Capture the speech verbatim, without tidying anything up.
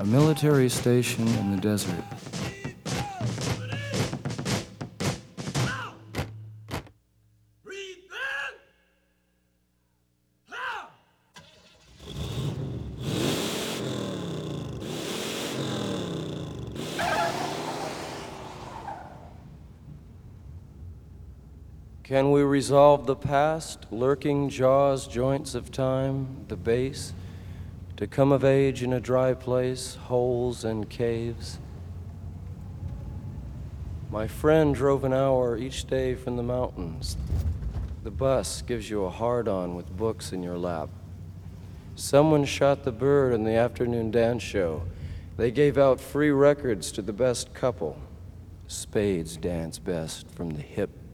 A military station in the desert. Can we resolve the past, lurking jaws, joints of time, the base, to come of age in a dry place, holes and caves? My friend drove an hour each day from the mountains. The bus gives you a hard-on with books in your lap. Someone shot the bird in the afternoon dance show. They gave out free records to the best couple. Spades dance best from the hip